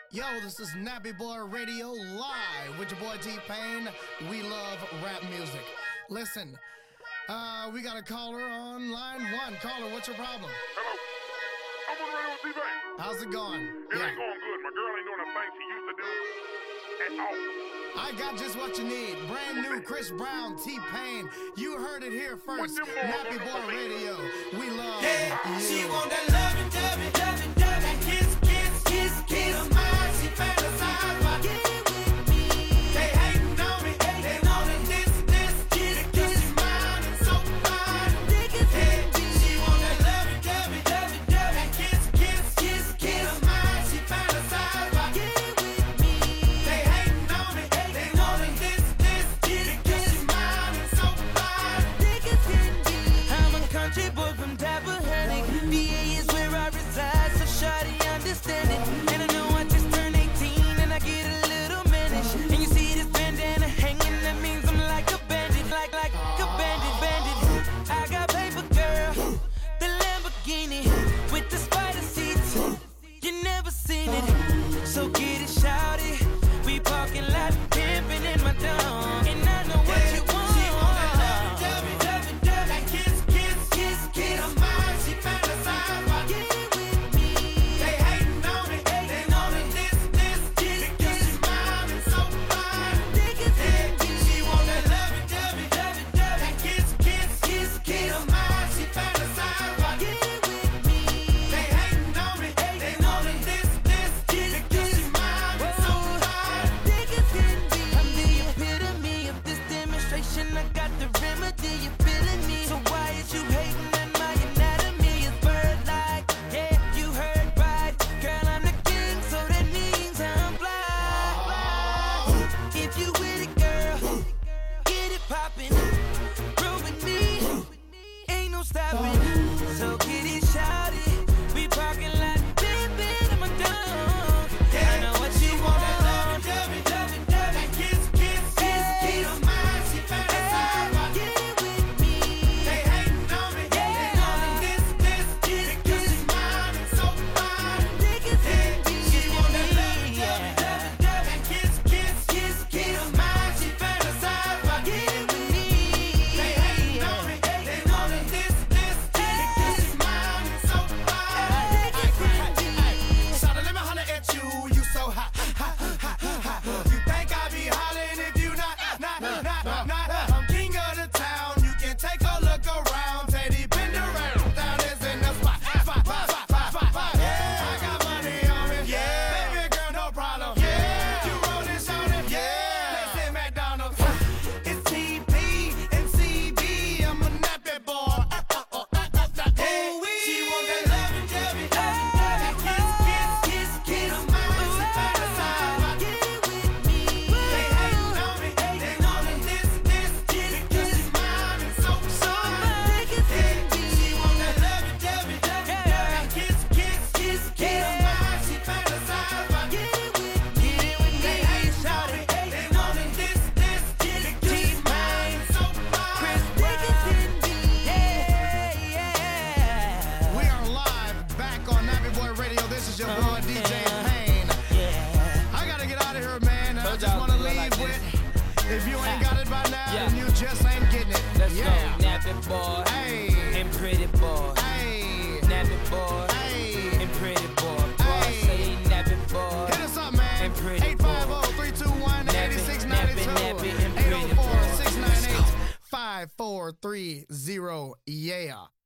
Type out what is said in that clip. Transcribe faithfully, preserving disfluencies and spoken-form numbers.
Yo, this is Nappy Boy Radio live with your boy T-Pain. We love rap music. Listen, uh, we got a caller on line one. Caller, what's your problem? Hello. I'm on the radio with T-Pain. How's it going? It yeah. ain't going good. My girl ain't doing the thing she used to do at all. I got just what you need. Brand new Chris Brown, T-Pain. You heard it here first. Nappy Boy Radio. We love yeah, you. She want that loving, loving, loving, loving. Kiss, kiss, kiss, kiss. Her mind, she fantasize about getting with me. They hating on me, they know that this, this, kiss, kiss. She mine and so fine. Yeah, she want that loving, loving, loving, loving. Kiss, kiss, kiss, kiss. Her mind, she fantasize about getting with me. They hating on me, they know that this, this, kiss, kiss. She mine and so fine. I'm a country boy from Tappahannock. V A is where I reside, so shawty understand it. And I know I just turned eighteen and I get a little mannish. And you see this bandana hanging, that means I'm like a bandit, like like a bandit, bandit. I got paper, girl, the Lamborghini with the spider seats. You never seen it, so get it, shawty. We parking lot pimping in my dome, and I know what you want. She want that loving, loving, loving, loving. Kiss, kiss, kiss, kiss. Her mind, she fantasize about getting with me. They hating on me, they know that this, this, kiss, kiss. She mine and so fine. Yeah, she want that loving, loving, loving, loving. Kiss, kiss, kiss, kiss. Her mind, she fantasize about getting with me. They hating on me, they know that this, this, kiss, kiss. She mine and so fine. I'm the epitome of this demonstration. I got the remedy, you feeling me? So why is you hating on my anatomy? It's bird-like, yeah, you heard right. Girl, I'm the king, so that means I'm fly. If you with it, girl, get it poppin'. Roll with me, ain't no stopping. So get it shouted. We parking lot, pimpin' in my dome. I know what you want. Love it, love it, love it, love it. Kiss, kiss, kiss, kiss. Her mind, she fantasize about getting with me. They hating on me, they know that this, this, kiss, kiss. She mine and so fine. Yeah, she want that love it, love it, love it, love it. Kiss, kiss, kiss, kiss. Her mind, she fantasize about getting with me. They hating on me, they know that this, this, kiss, kiss. She mine and so fine. Shawty, let me holler at you. You so hot, hot, hot, hot. You think I be hollering if you not, not, not, not, not. I'm king of the town. You can take a look around. Teddy bend around. Down is in the spot. Spot, spot, spot, spot, spot, spot. Yeah, I got money on me. Yeah, baby girl, no problem. Yeah, you rollin', shawty. Yeah, let's hit McDonald's. It's T P and C B. I'm a nappy boy. Uh, uh, uh, uh, uh, uh, Ooh, she want that loving, loving, loving, loving. Kiss, kiss, kiss, kiss. Her mind, she fantasize about getting with me. They hating on me, they know that this, this, kiss, kiss. She mine and so fine. Yeah, she want that loving, loving, loving, loving. Kiss, kiss, kiss, kiss. Her mind, she fantasize about getting with me. They hating on me, they know that this, this, kiss, kiss. She mine and so fine. Yeah, yeah. We are live back on Nappy Boy Radio. This is your boy D J Payne. Yeah. I gotta get out of here, man. I Told just y'all wanna do it leave like with, if you ain't got it by now, Yeah. then you just ain't getting it. Let's yeah. go, nappy boy Hey, and pretty boy. hey, Nappy boy hey. and pretty boy. Boy, Hey. say nappy boy. Hit us up, man. And pretty eight five zero, three two one, eight six nine two. Nappy, nappy, and eight oh four, pretty boy. six nine eight, five four three zero. Yeah.